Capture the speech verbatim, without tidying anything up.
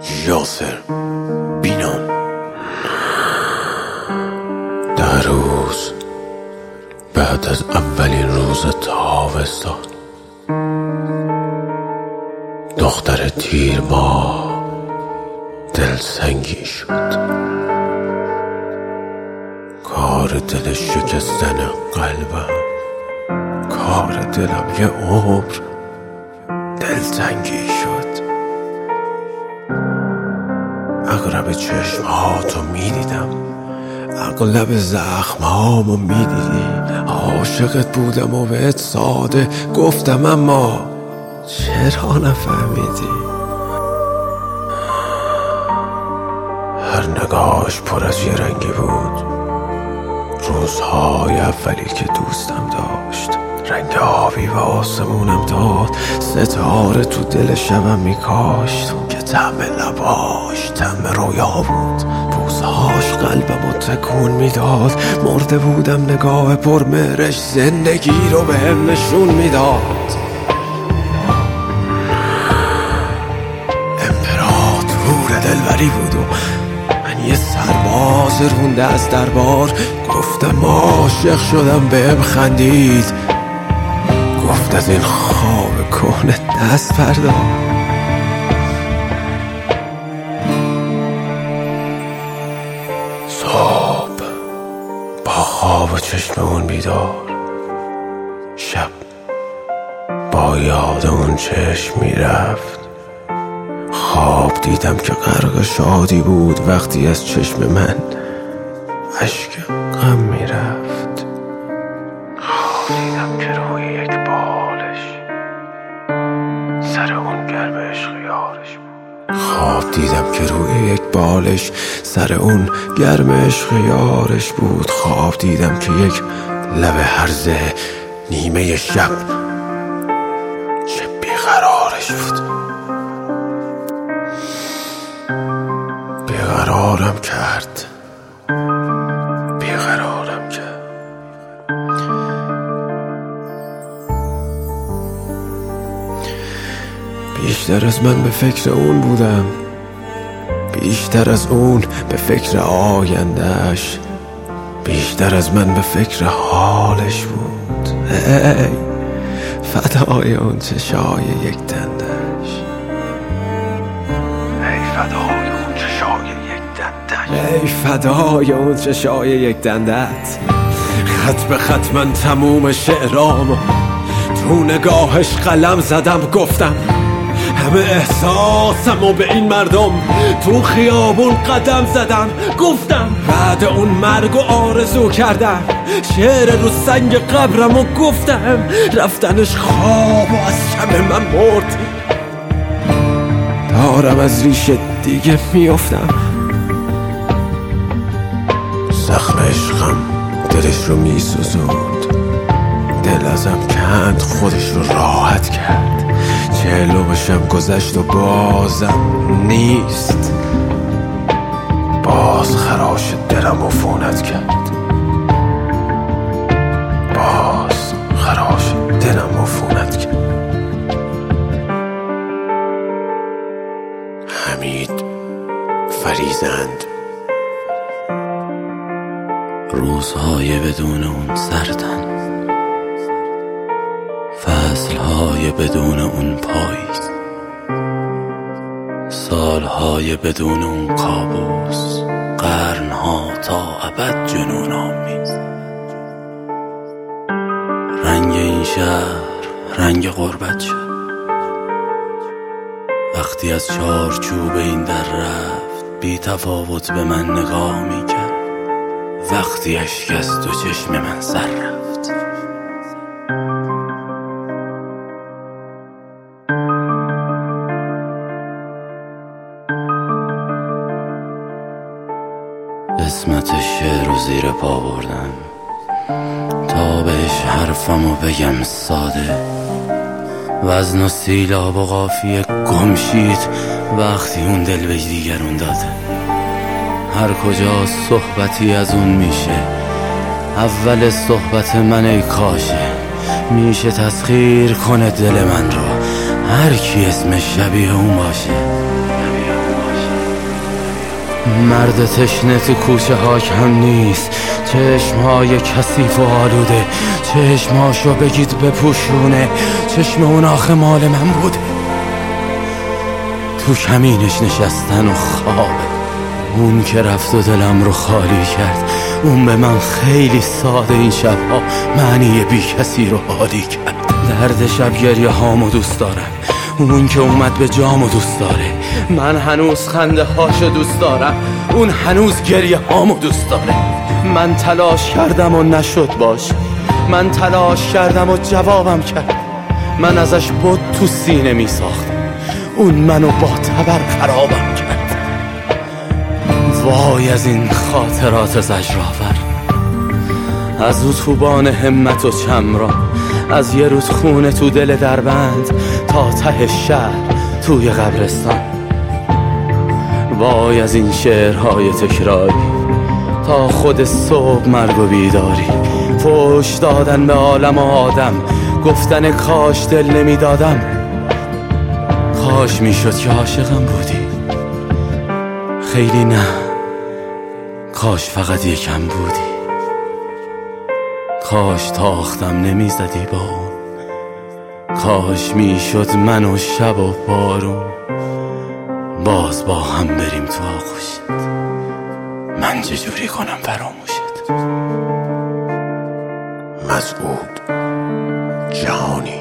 یاسر بینام. در روز بعد از اولین روز تابستان، دختر تیر ماه دلسنگی شد. کار دل شکستن قلبم، کار دلم یه عمر دلتنگی شد. اغلب چشمهاتو میدیدم، اغلب زخمهامو میدیدی. عاشقت بودم و بهت ساده گفتم، اما چرا نفهمیدی؟ هر نگاهش پر از یه رنگی بود. روزهای اولی که دوستم داشت، رنگ آبی و آسمونم داد. ستاره تو دل شبم میکاشت که طعم لباش طعم رویا بود. بوسهاش قلبمو تکون میداد. مرده بودم، نگاه پرمهرش زندگی رو بهم نشون میداد. امپراتور دلبری بود و من یه سرباز رونده از دربار. گفتم عاشق شدم، بهم خندید. گفت از این خواب کهنه دست بردار. صبح با خواب و چشم اون بیدار، شب با یاد اون چشم میرفت. خواب دیدم که غرق شادی بود وقتی از چشم من اشک غم میرفت. خواب دیدم که روی یک بالش سر اون گرم عشق یارش بود. خواب دیدم که روی یک بالش سر اون گرم عشق یارش بود. خواب دیدم که یک لب هرزه نیمه شب چه بیقرارش بود. بیقرارم کرد، بیقرارم کرد. بیشتر از من به فکر اون بودم، بیشتر از اون به فکر آیندهش، بیشتر از من به فکر حالش بود. ای فدای اون چشای یک دندش، ای فدای اون چشای یک دندش، ای فدای اون چشای یک دندت. خط به خط من تموم شعرام تو نگاهش قلم زدم. گفتم همه احساسم و به این مردم تو خیابون قدم زدم. گفتم بعد اون مرگ و آرزو کردم شعر رو سنگ قبرم و گفتم رفتنش خواب و از شب من مرد. دارم از ریشه دیگه میافتم. زخم عشقم دلش رو میسوزوند، دل ازم کند خودش رو راحت کرد. چهلو بشم گذشت و بازم نیست. باز خراش دلم عفونت کرد، باز خراش دلم عفونت کرد. حمید فریزند. روزهای بدون اون سردن، فصلهای بدون اون پاییز، سالهای بدون اون کابوس، قرنها تا ابد جنون آمیز. رنگ این شهر رنگ غربت شد وقتی از چارچوب این در رفت. بی تفاوت به من نگاه میکرد وقتی اشک از تو چشم من سر رفت. قسمت شعر رو زیر پا بردم تا بهش حرفمو بگم ساده. وزن و سیلاب و قافیه گم شید وقتی اون دل به دیگرون داده. هر کجا صحبتی از اون میشه، اول صحبت من ای کاشه. میشه تسخیر کنه دل من رو هر کی اسمش شبیه اون باشه. مرد تشنه تو کوچه ها کم نیست، چشمهای کثیف و آلوده، چشمهاشو بگید بپوشونه، چشم اون آخه مال من بوده. تو کمینش نشستن و خوابه، اون که رفت و دلم رو خالی کرد. اون به من خیلی ساده این شبها معنی بی کسی رو حالی کرد. درد شب گریه هامو دوست دارم، اون که اومد به جامو دوست داره. من هنوز خنده هاشو دوست دارم، اون هنوز گریه هامو دوست داره. من تلاش کردم و نشد باش، من تلاش کردم و جوابم کرد. من ازش بود تو سینه می ساختم، اون منو با تبر خرابم کرد. وای از این خاطرات زجرآور، از او توبان همت و چمران، از یه رودخونه تو دل دربند تا ته شهر توی قبرستان. وای از این شعرهای تکراری تا خود صبح مرگ و بیداری، فوش دادن به عالم و آدم، گفتن کاش دل نمیدادم، کاش میشد که عاشقم بودی. خیلی نه، کاش فقط یکم بودی، کاش تاختم نمیزدی با اون، کاش میشد من و شب و بارون باز با هم بریم تو آغوشت. من چجوری کنم فراموشت؟ مسعود جهانی.